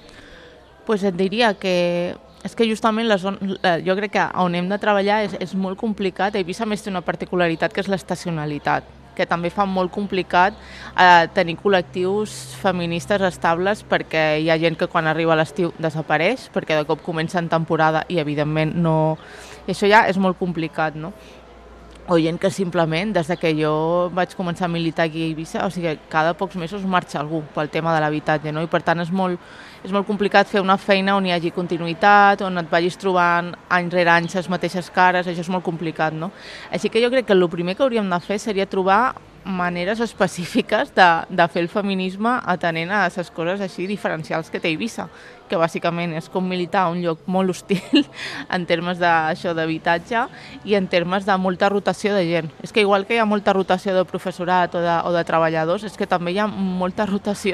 Pues et diria que és que justament jo crec que on hem de treballar és molt complicat. Eivissa més té una particularitat que és l'estacionalitat, que també fa molt complicat tenir col·lectius feministes estables perquè hi ha gent que quan arriba a l'estiu desapareix, perquè de cop comença en temporada i evidentment no... I això ja és molt complicat, no? O gent que simplement, des que jo vaig començar a militar aquí a Eivissa, o sigui, cada pocs mesos marxa algú pel tema de l'habitatge, no? I per tant és molt complicat fer una feina on hi hagi continuïtat, on et vagis trobant any rere any les mateixes cares, això és molt complicat, no? Així que jo crec que el primer que hauríem de fer seria trobar maneres específiques de fer el feminisme atenent a les coses així diferencials que té Eivissa, que bàsicament és com militar a un lloc molt hostil en termes d'habitatge i en termes de molta rotació de gent. És que igual que hi ha molta rotació de professorat o de treballadors, és que també hi ha molta rotació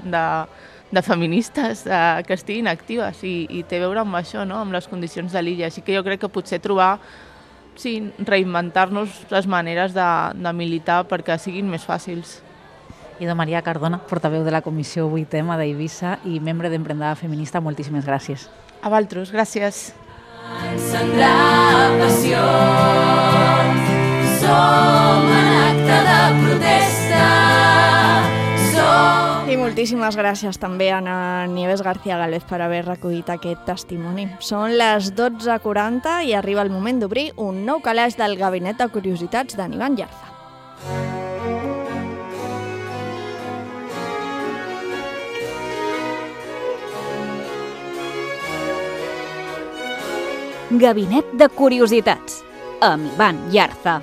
de feministes que estiguin actives i té a veure amb això, no? Amb les condicions de l'illa. Així que jo crec que potser trobar, sí, reinventar-nos les maneres de militar perquè siguin més fàcils. Ido Maria Cardona, portaveu de la Comissió 8M d'Eivissa i membre d'Emprendada Feminista, moltíssimes gràcies. A vosaltres, gràcies. Encendrà passions, som en acte de protesta, I moltíssimes gràcies també a Nieves García Gálvez per haver recollit aquest testimoni. Són les 12:40 i arriba el moment d'obrir un nou calaix del Gabinet de Curiositats d'en Ivan Llarza. Gabinet de Curiositats, amb Ivan Llarza.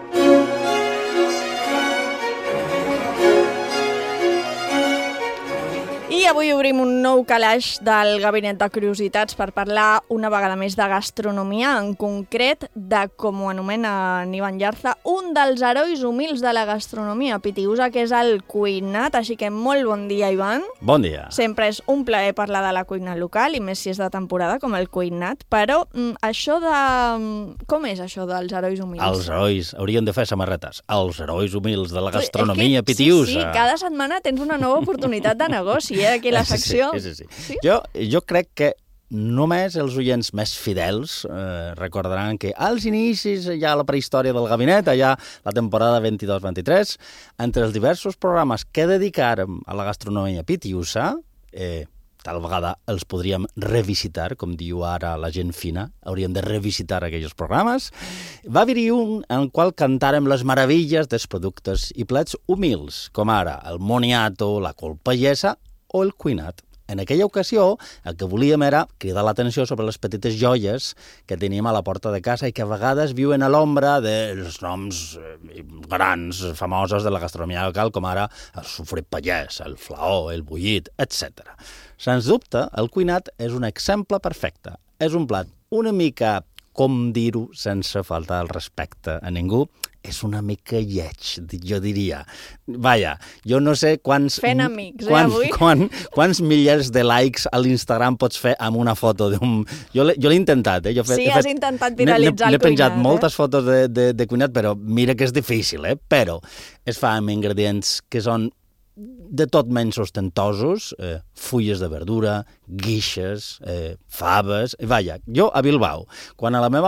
I avui obrim un nou calaix del Gabinet de Curiositats per parlar una vegada més de gastronomia, en concret de, com ho anomena en Ivan Llarza, un dels herois humils de la gastronomia pitiusa, que és el cuinat. Així que molt bon dia, Ivan. Bon dia. Sempre és un plaer parlar de la cuina local, i més si és de temporada, com el cuinat. Però això de... Com és això dels herois humils? Els herois haurien de fer samarretes. Els herois humils de la gastronomia pitiusa. Sí, cada setmana tens una nova oportunitat de negoci, aquí a la secció. Sí. Jo crec que només els oients més fidels recordaran que als inicis, ja a la prehistòria del gabinet, allà la temporada 22-23, entre els diversos programes que dedicàrem a la gastronomia pitiusa, tal vegada els podríem revisitar, com diu ara la gent fina, hauríem de revisitar aquells programes. Va haver-hi un en el qual cantàrem les meravilles dels productes i plats humils, com ara el moniato, la colpellesa o el cuinat. En aquella ocasió, el que volíem era cridar l'atenció sobre les petites joies que teníem a la porta de casa i que a vegades viuen a l'ombra dels noms grans, famosos de la gastronomia local, com ara el sofrit pallès, el flaó, el bullit, etc. Sens dubte, el cuinat és un exemple perfecte. És un plat una mica, com dir-ho, sense faltar el respecte a ningú, és una mica lleig, jo diria. Vaja, jo no sé quants... Fent amics, avui? Quants milers de likes a l'Instagram pots fer amb una foto d'un... Jo l'he intentat, Sí, has intentat viralitzar el cuinat. N'he penjat moltes fotos de cuinat, però mira que és difícil, Però es fa amb ingredients que són de tot menys ostentosos, fulles de verdura, guixes, faves... Vaja, jo a Bilbao, quan a la meva mare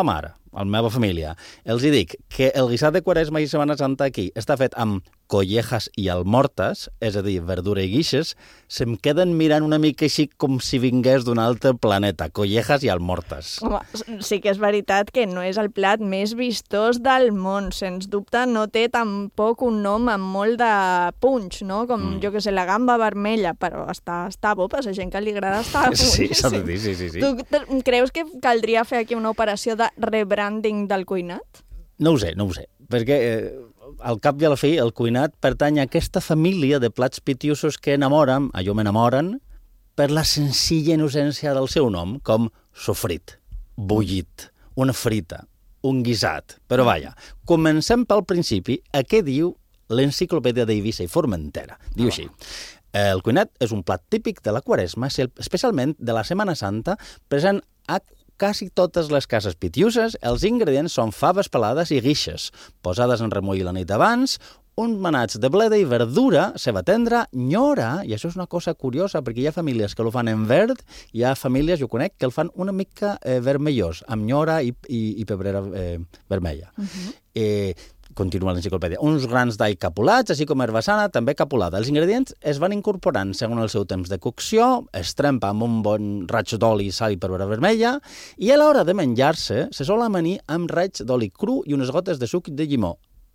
a la meva família, els hi dic que el guisat de Quaresma i Setmana Santa aquí està fet amb collejas i almortes, és a dir, verdura i guixes, se'm queden mirant una mica així com si vingués d'un altre planeta, collejas i almortes. Home, sí que és veritat que no és el plat més vistós del món, sens dubte no té tampoc un nom amb molt de punch, no? Com, jo que sé, la gamba vermella, però està bo, per la gent que li agrada està Sí, s'ha de dir, sí. Tu creus que caldria fer aquí una operació de rebranding del cuinat? No ho sé, perquè al cap i a la fi el cuinat pertany a aquesta família de plats pitiusos que enamoren, allò m'enamoren, per la senzilla innocència del seu nom, com sofrit, bullit, una frita, un guisat. Però vaja, comencem pel principi. A què diu l'enciclopèdia d'Eivissa i Formentera? Diu així: el cuinat és un plat típic de la Quaresma, especialment de la Setmana Santa, present a quasi totes les cases pitiuses. Els ingredients són faves pelades i guixes, posades en remull la nit abans, uns manats de bleda i verdura, ceba tendra, nyora, i això és una cosa curiosa, perquè hi ha famílies que ho fan en verd, hi ha famílies, jo conec, que el fan una mica vermellós, amb nyora i pebrera vermella. Continua l'enciclopèdia. Uns grans d'all capulats, així com herbassana, també capulada. Els ingredients es van incorporant segons el seu temps de cocció, es trempa amb un bon raig d'oli, sal i pebrera vermella, i a l'hora de menjar-se se sol amanir amb raig d'oli cru i unes gotes de suc de llimó.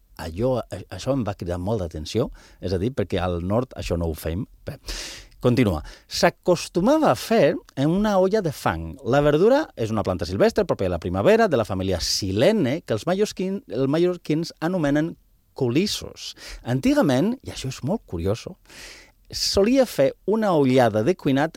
Això em va cridar molt d'atenció, és a dir, perquè al nord això no ho fem. Bé. Continua. S'acostumava a fer en una olla de fang. La verdura és una planta silvestre pròpia de la primavera, de la família Silene, que els mallorquins anomenen colissos. Antigament, i això és molt curiós, solia fer una ollada de cuinat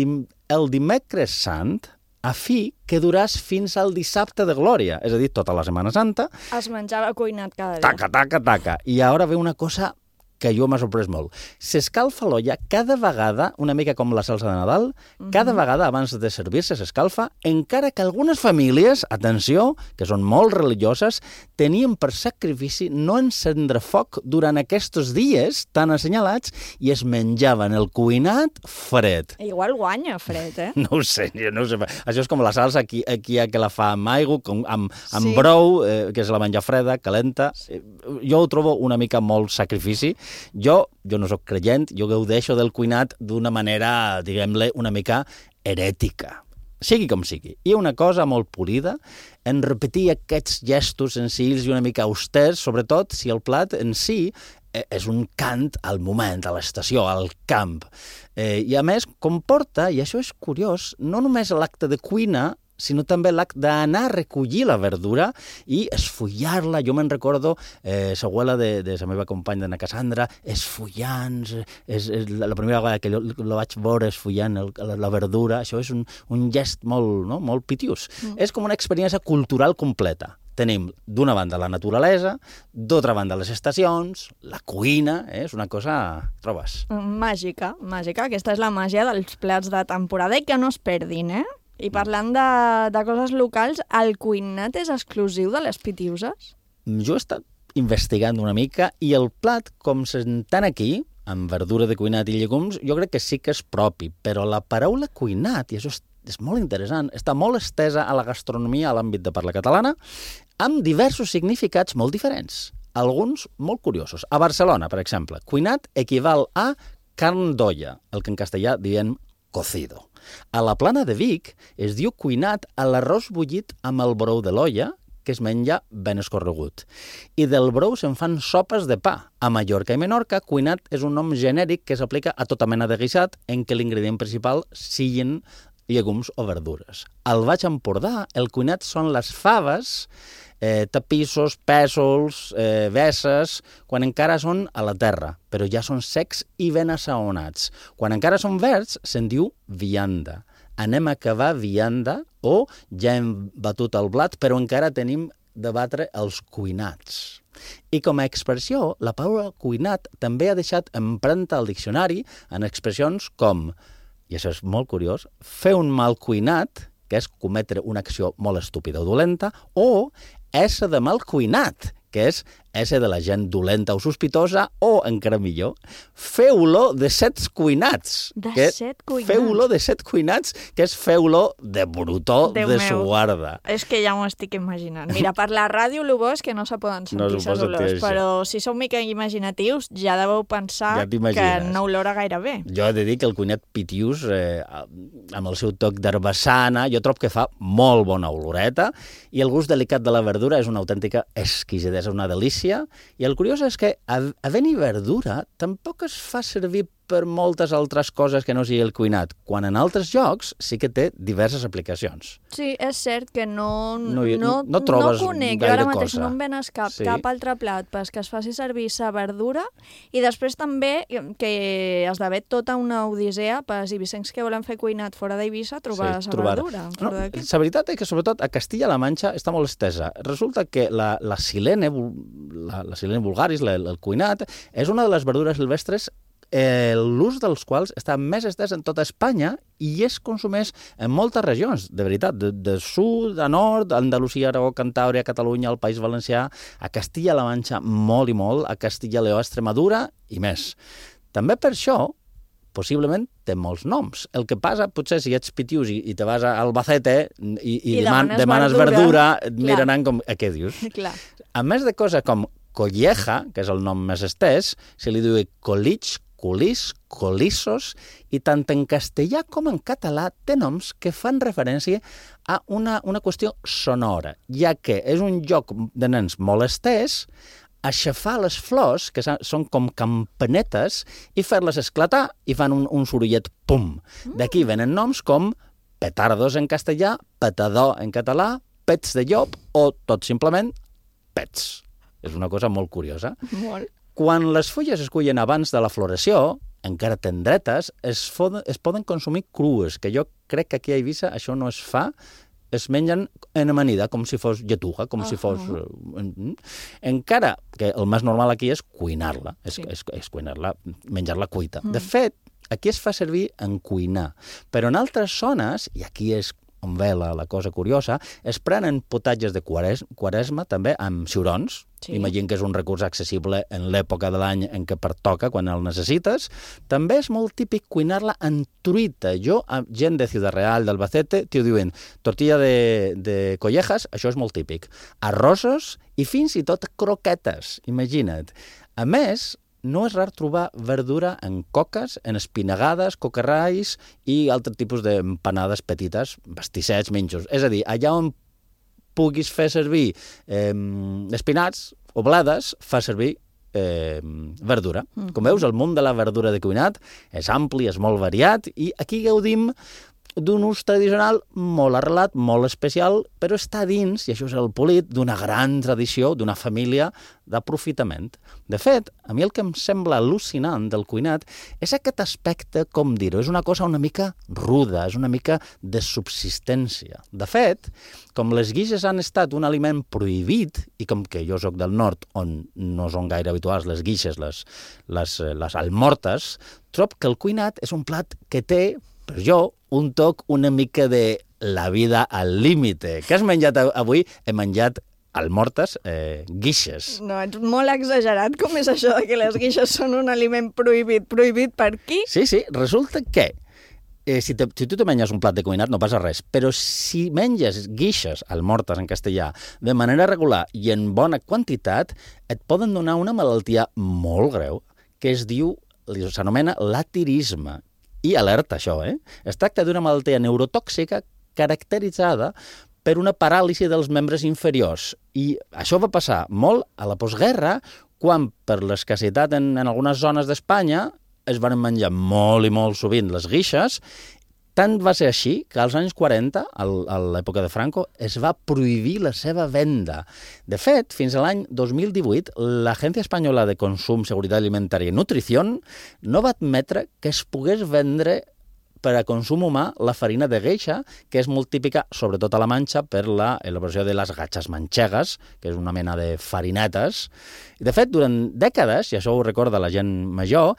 el dimecres sant a fi que duràs fins al dissabte de Glòria, és a dir, tota la Setmana Santa. Es menjava cuinat cada dia. Taca. I ara ve una cosa que jo m'ha sorprès molt. S'escalfa l'olla cada vegada, una mica com la salsa de Nadal, cada vegada abans de servir-se s'escalfa, encara que algunes famílies, atenció, que són molt religioses, tenien per sacrifici no encendre foc durant aquests dies tan assenyalats i es menjaven el cuinat fred. Igual guanya fred, No ho sé. Això és com la salsa, aquí hi ha que la fa amb aigua, amb brou, que és la menjar freda, calenta. Jo ho trobo una mica molt sacrifici. Jo no sóc creient, jo gaudeixo del cuinat d'una manera, diguem-ne, una mica herètica. Sigui com sigui. I una cosa molt polida, en repetir aquests gestos senzills i una mica austers, sobretot si el plat en si és un cant al moment, a l'estació, al camp. I a més comporta, i això és curiós, no només l'acte de cuina, sinó també l'acte d'anar a recollir la verdura i esfollar-la. Jo me'n recordo, l'abuela de la meva companya, d'Anna Cassandra, esfollant, la primera vegada que la vaig veure esfollant la verdura, això és un gest molt pitius. És com una experiència cultural completa. Tenim, d'una banda, la naturalesa, d'altra banda, les estacions, la cuina, és una cosa, trobes? Màgica. Aquesta és la màgia dels plats de temporada i que no es perdin, I parlant de coses locals, el cuinat és exclusiu de les pitiuses? Jo he estat investigant una mica i el plat, com s'entén aquí, amb verdura de cuinat i llegums, jo crec que sí que és propi, però la paraula cuinat, i això és molt interessant, està molt estesa a la gastronomia a l'àmbit de parla catalana, amb diversos significats molt diferents, alguns molt curiosos. A Barcelona, per exemple, cuinat equival a carn d'olla, el que en castellà diem cocido. A la Plana de Vic es diu cuinat a l'arròs bullit amb el brou de l'olla, que es menja ben escorregut. I del brou se'n fan sopes de pa. A Mallorca i Menorca, cuinat és un nom genèric que s'aplica a tota mena de guisat en què l'ingredient principal siguin llegums o verdures. Al Baix Empordà, el cuinat són les faves, tapissos, pèsols, vesses, quan encara són a la terra, però ja són secs i ben assaonats. Quan encara són verds, se'n diu vianda. Anem a cavar vianda o ja hem batut el blat, però encara tenim de batre els cuinats. I com a expressió, la paraula cuinat també ha deixat empremta al diccionari en expressions com, i això és molt curiós, fer un mal cuinat, que és cometre una acció molt estúpida o dolenta, o ésser de mal cuinat, que és S de la gent dolenta o sospitosa, o, encara millor, feu-lo de 7 cuinats. De 7 cuinats? Feu-lo de 7 cuinats, que és feu-lo de brutó Déu de meu. su guarda. És que ja m'ho estic imaginant. Mira, per la ràdio el bo és que no se poden sentir No les se pot sentir olors, això. però si sou mica imaginatius ja deveu pensar Ja t'imagines. que no olora gaire bé. Jo he de dir que el cuinat pitius, amb el seu toc d'herbassana, jo trobo que fa molt bona oloreta, i el gust delicat de la verdura és una autèntica exquisidesa, una delícia. I el curiós és que, havent-hi verdura, tampoc es fa servir per moltes altres coses que no sigui el cuinat, quan en altres llocs sí que té diverses aplicacions. Sí, és cert que no trobes conec, jo gaire ara mateix cosa. no em ven cap, Sí. cap altre plat pues, que es faci servir sa verdura, i després també que esdevé tota una odissea per ibicencs que volen fer cuinat fora d'Eivissa, trobar sa verdura. No, la veritat és que sobretot a Castilla-La Manxa està molt estesa. Resulta que la silene vulgaris, el cuinat, és una de les verdures silvestres l'ús dels quals està més estès en tota Espanya i es consumeix en moltes regions, de veritat, de sud a nord, Andalusia, Aragó, Cantàbria, Catalunya, el País Valencià, a Castilla-La Manxa molt i molt, a Castilla-Leó, Extremadura i més. També per això, possiblement té molts noms. El que passa, potser, si ets pitius i te vas a Albacete i demanes verdura, et miraran com, què dius? Clar. A més de coses com colleja, que és el nom més estès, se li diu colich, colís, colissos, i tant en castellà com en català té noms que fan referència a una qüestió sonora, ja que és un joc de nens molt estès, aixafar les flors, que són com campanetes, i fer-les esclatar i fan un sorollet pum. D'aquí venen noms com petardos en castellà, petador en català, pets de llop o, tot simplement, pets. És una cosa molt curiosa. Molt. Quan les fulles es cullen abans de la floració, encara tendretes, es poden consumir crues, que jo crec que aquí a Eivissa això no es fa, es mengen en amanida, com si fos lletuga, com si fos... Encara que el més normal aquí és cuinar-la, és cuinar-la, menjar-la cuita. De fet, aquí es fa servir en cuinar, però en altres zones, i aquí és on ve la cosa curiosa, es prenen potatges de quaresma també amb ciurons. Imagina que és un recurs accessible en l'època de l'any en què pertoca, quan el necessites. També és molt típic cuinar-la en truita. Jo, gent de Ciudad Real, d'Albacete, t'ho diuen, tortilla de collejas, això és molt típic. Arrossos i fins i tot croquetes, imagina't. A més, no és rar trobar verdura en coques, en espinagades, cocarrais i altres tipus d'empanades petites, pastissets, minxos. És a dir, allà on puguis fer servir espinats o bledes, fa servir verdura. Com veus, el món de la verdura de cuinat és ampli, és molt variat, i aquí gaudim d'un ús tradicional molt arrelat, molt especial, però està dins, i això és el polit, d'una gran tradició, d'una família d'aprofitament. De fet, a mi el que em sembla al·lucinant del cuinat és aquest aspecte, com dir-ho, és una cosa una mica ruda, és una mica de subsistència. De fet, com les guixes han estat un aliment prohibit, i com que jo sóc del nord, on no són gaire habituals les guixes, les almortes, trobo que el cuinat és un plat que té, per jo, un toc una mica de la vida al límite. Què has menjat avui? He menjat almortes, guixes. No, ets molt exagerat. Com és això de que les guixes són un aliment prohibit? Prohibit per qui? Sí, resulta que si tu te menges un plat de cuinat no passa res, però si menges guixes, almortes en castellà, de manera regular i en bona quantitat, et poden donar una malaltia molt greu que s'anomena latirisme. I alerta, això, Es tracta d'una malaltia neurotòxica caracteritzada per una paràlisi dels membres inferiors. I això va passar molt a la postguerra, quan per l'escassetat en algunes zones d'Espanya es van menjar molt i molt sovint les guixes. Tant va ser així que als anys 40, a l'època de Franco, es va prohibir la seva venda. De fet, fins a l'any 2018, l'Agència Espanyola de Consum, Seguretat Alimentària i Nutrició no va admetre que es pogués vendre per a consum humà la farina de geisha, que és molt típica, sobretot a la Manxa, per l'elaboració de les gatxes manxegues, que és una mena de farinetes. I, de fet, durant dècades, i això ho recorda la gent major,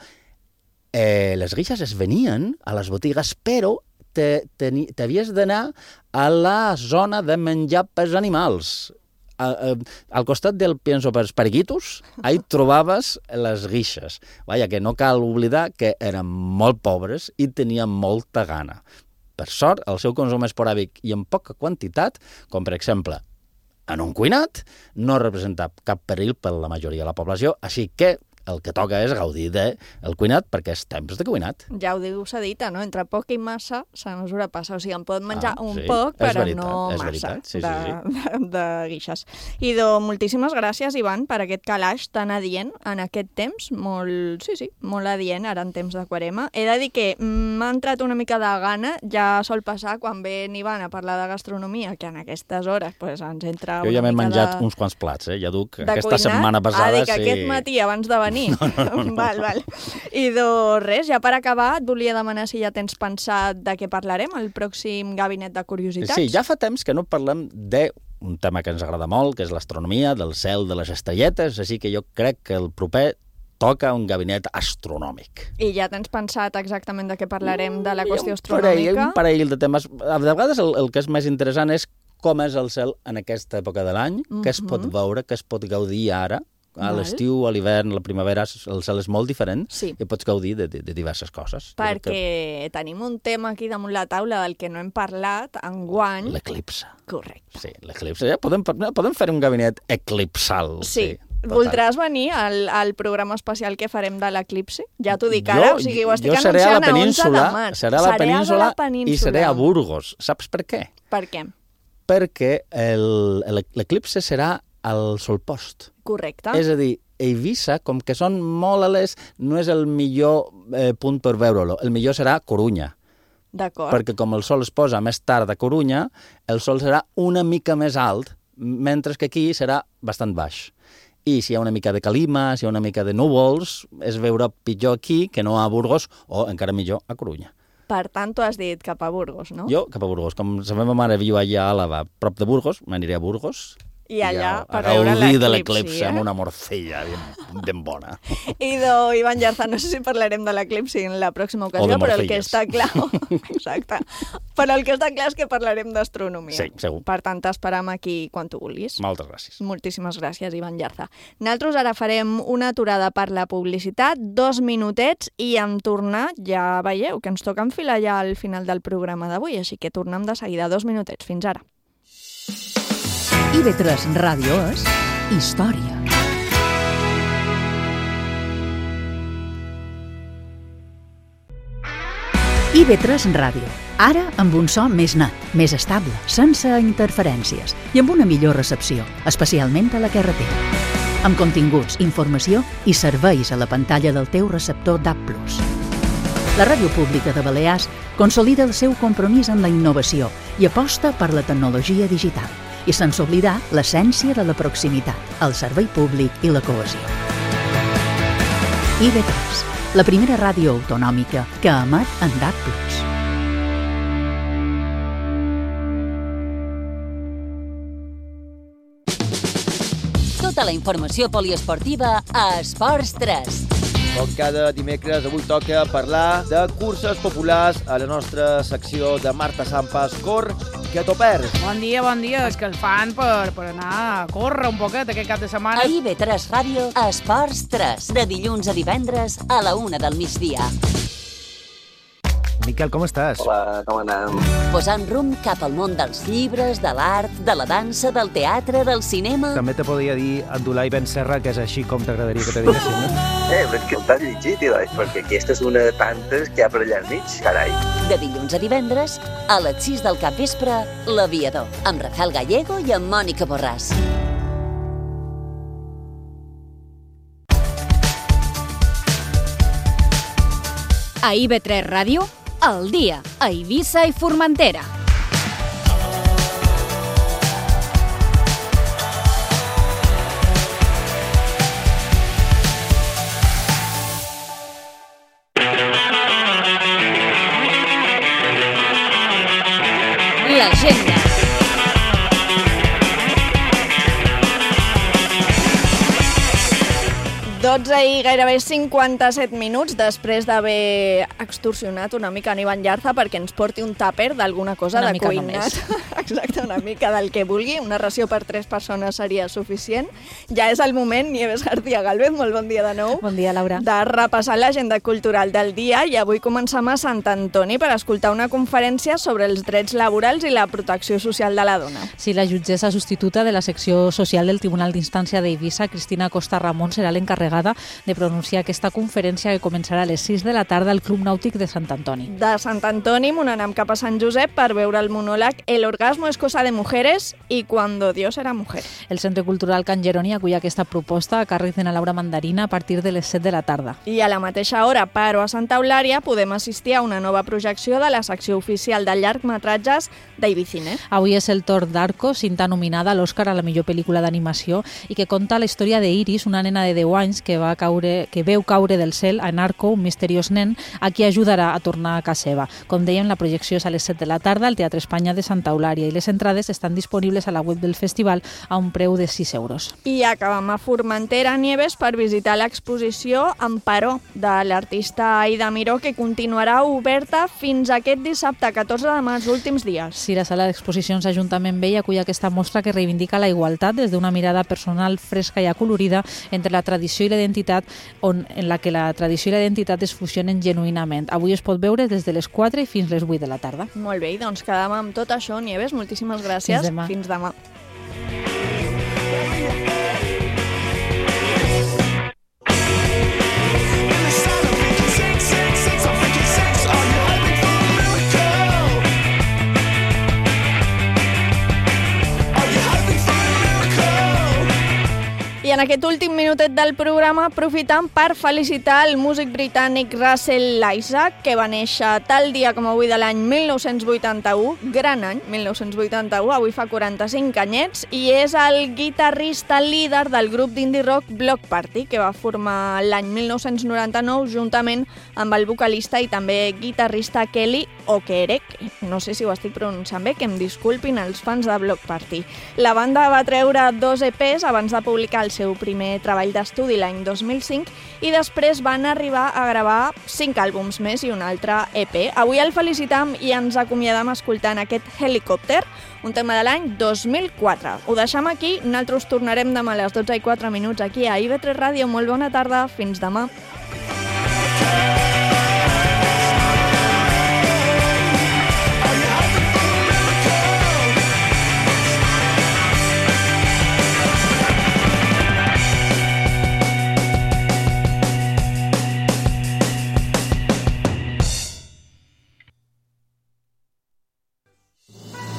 les guixes es venien a les botigues, però t'havies d'anar a la zona de menjar pels animals. al costat del pienso per periquitos, ahí trobaves les guixes. Vaja, que no cal oblidar que eren molt pobres i tenien molta gana. Per sort, el seu consum esporàdic i en poca quantitat, com per exemple en un cuinat, no representa cap perill per la majoria de la població, així que el que toca és gaudir del cuinat perquè és temps de cuinat. Ja ho diu Sedita, no? Entre poc i massa, la mesura passa. O sigui, en pot menjar un poc, però no massa de guixes. I moltíssimes gràcies, Ivan, per aquest calaix tan adient en aquest temps. Molt adient, ara en temps de quarema. He de dir que m'ha entrat una mica de gana, ja sol passar quan ve Ivan a parlar de gastronomia, que en aquestes hores ens entra una mica de... Jo ja m'he menjat uns quants plats, ja duc aquesta setmana passada. Dic, aquest matí, abans de venir. No. Val. I res, ja per acabar, et volia demanar si ja tens pensat de què parlarem al pròxim Gabinet de Curiositats. Sí, ja fa temps que no parlem d'un tema que ens agrada molt, que és l'astronomia, del cel, de les estrelletes, així que jo crec que el proper toca un gabinet astronòmic. I ja tens pensat exactament de què parlarem, de la qüestió astronòmica? Un parell de temes. A vegades el que és més interessant és com és el cel en aquesta època de l'any, què es pot veure, què es pot gaudir ara. A l'estiu, a l'hivern, a la primavera, el cel és molt diferent i pots gaudir de diverses coses. Perquè tenim un tema aquí damunt la taula del que no hem parlat enguany. L'eclipse. Correcte. Sí, l'eclipse. Ja podem fer un gabinet eclipsal. Sí. Voldràs venir al programa especial que farem de l'eclipse? Ja t'ho dic ara, o sigui, ho estic anunciant a 11 de març. Seré a la península i seré a Burgos. Saps per què? Per què? Perquè l'eclipse serà al solpost. Correcte. És a dir, Eivissa, com que són molt a l'est, no és el millor punt per veure-lo. El millor serà Corunya. D'acord. Perquè com el sol es posa més tard a Corunya, el sol serà una mica més alt, mentre que aquí serà bastant baix. I si hi ha una mica de calima, si hi ha una mica de núvols, és veure pitjor aquí que no a Burgos, o encara millor a Corunya. Per tant, tu has dit cap a Burgos, no? Jo cap a Burgos. Com la meva mare viu allà a Àlava, prop de Burgos, m'aniré a Burgos. I allà per veure l'eclipsi. De l'eclipsi amb una morcilla ben bona. I Ivan Llarza, no sé si parlarem de l'eclipsi en la pròxima ocasió, però el que està clar... Exacte. Però el que està clar és que parlarem d'astronomia. Sí, segur. Per tant, t'esperam aquí quan tu vulguis. Moltes gràcies. Moltíssimes gràcies, Ivan Llarza. Nosaltres ara farem una aturada per la publicitat, 2 minutets, i en tornar, ja veieu que ens toca enfilar ja al final del programa d'avui, així que tornem de seguida, 2 minutets. Fins ara. IB3 Ràdio és història. IB3 Ràdio. Ara amb un so més net, més estable, sense interferències i amb una millor recepció, especialment a la carretera. Amb continguts, informació i serveis a la pantalla del teu receptor DAB+. La Ràdio Pública de Balears consolida el seu compromís amb la innovació i aposta per la tecnologia digital, i sense oblidar l'essència de la proximitat, el servei públic i la cohesió. IB3, la primera ràdio autonòmica que emet en DAB+. Tota la informació poliesportiva a Esports 3. Com cada dimecres, avui toca parlar de curses populars a la nostra secció de Marta Sampas Cor, que t'ho perds. Bon dia, escalfant per anar a córrer un poquet aquest cap de setmana. A IB3 Ràdio, Esports 3, de dilluns a divendres a la 1 del migdia. Miquel, com estàs? Hola, com anem? Posant rumb cap al món dels llibres, de l'art, de la dansa, del teatre, del cinema... També te podria dir Abdulai Ben Serra, que és així com t'agradaria que te diguessin, no? Però és que el t'has llegit, Ilai, perquè aquesta és una de tantes que hi ha per allà al mig, carai. De dilluns a divendres, a les 6 del capvespre, L'Aviador, amb Rafael Gallego i amb Mònica Borràs. A IB3 Ràdio, al dia, a Eivissa i Formentera. L'agenda. 12 i gairebé 57 minuts després d'haver extorsionat una mica en Ivan Llarza perquè ens porti un tàper d'alguna cosa de cuinat. Exacte, una mica del que vulgui. Una ració per 3 persones seria suficient. Ja és el moment, Nieves García Galvez, molt bon dia de nou. Bon dia, Laura. De repassar l'agenda cultural del dia i avui comencem a Sant Antoni per escoltar una conferència sobre els drets laborals i la protecció social de la dona. Sí, la jutgessa substituta de la secció social del Tribunal d'Instància d'Eivissa, Cristina Costa Ramon, serà l'encarregada de pronunciar aquesta conferència que començarà a les 6 de la tarda al Club Nàutic de Sant Antoni. De Sant Antoni anem cap a Sant Josep per veure el monòleg El orgasmo es cosa de mujeres y cuando Dios era mujer. El Centre Cultural Can Jeroni acull aquesta proposta a càrrec de na Laura Mandarina a partir de les 7 de la tarda. I a la mateixa hora, però a Santa Eulària, podem assistir a una nova projecció de la secció oficial de llargmetratges d'Eivicine. Avui és el torn d'Arco, cinta nominada a l'Oscar a la millor pel·lícula d'animació i que conta la història d'Iris, una nena de 10 anys que veu caure del cel en Arco, un misteriós nen, a qui ajudarà a tornar a casa seva. Com dèiem, la projecció és a les 7 de la tarda al Teatre Espanya de Santa Eulària i les entrades estan disponibles a la web del festival a un preu de 6 euros. I acabem a Formentera, Nieves, per visitar l'exposició Amparó de l'artista Aida Miró, que continuarà oberta fins aquest dissabte, 14 de març, últims dies. Sí, la sala d'exposicions Ajuntament Vell acull aquesta mostra que reivindica la igualtat des d'una mirada personal fresca i acolorida entre la tradició i la identitat, en la que la tradició i la identitat es fusionen genuïnament. Avui es pot veure des de les 4 i fins les 8 de la tarda. Molt bé, doncs quedem amb tot això, Nieves. Moltíssimes gràcies. Fins demà. Fins demà. I en aquest últim minutet del programa aprofitam per felicitar el músic britànic Russell Isaac, que va néixer tal dia com avui de l'any 1981, gran any, 1981, avui fa 45 anyets, i és el guitarrista líder del grup d'indie rock Bloc Party, que va formar l'any 1999 juntament amb el vocalista i també guitarrista Kelly Okereke. No sé si ho estic pronunciant bé, que em disculpin els fans de Bloc Party. La banda va treure 2 EPs abans de publicar el seu primer treball d'estudi l'any 2005 i després van arribar a gravar 5 àlbums més i un altre EP. Avui el felicitam i ens acomiadam escoltant aquest Helicopter, un tema de l'any 2004. Ho deixam aquí, nosaltres tornarem demà a les 12:04 aquí a IB3 Ràdio. Molt bona tarda, fins demà.